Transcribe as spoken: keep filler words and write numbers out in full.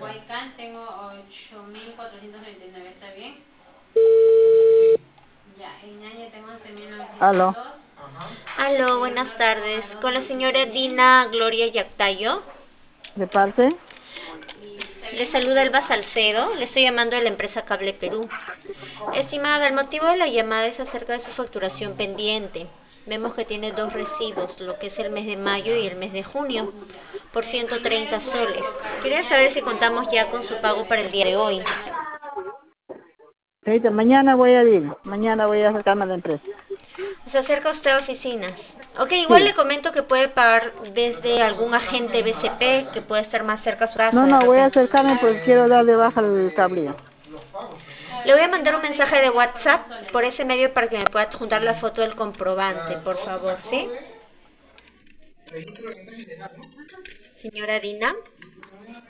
Huaycán tengo ocho mil cuatrocientos noventa y nueve, ¿está bien? Ya, en Ñaña tengo once mil novecientos dos. Aló. Aló, buenas tardes. Con la señora Dina Gloria Yactayo. ¿De parte? Le saluda Elba Salcedo. Le estoy llamando de la empresa Cable Perú. Estimada, el motivo de la llamada es acerca de su facturación pendiente. Vemos que tiene dos recibos, lo que es el mes de mayo y el mes de junio, por ciento treinta soles. Quería saber si contamos ya con su pago para el día de hoy. Ahorita, mañana voy a ir. Mañana voy a acercarme a la empresa. ¿Se acerca usted a oficinas? Ok, igual Sí. le comento que puede pagar desde algún agente B C P que puede estar más cerca a su casa No, de no, voy a repente. acercarme porque quiero darle baja al cableo. Le voy a mandar un mensaje de WhatsApp por ese medio para que me pueda adjuntar la foto del comprobante, por favor, ¿sí? Señora Dina.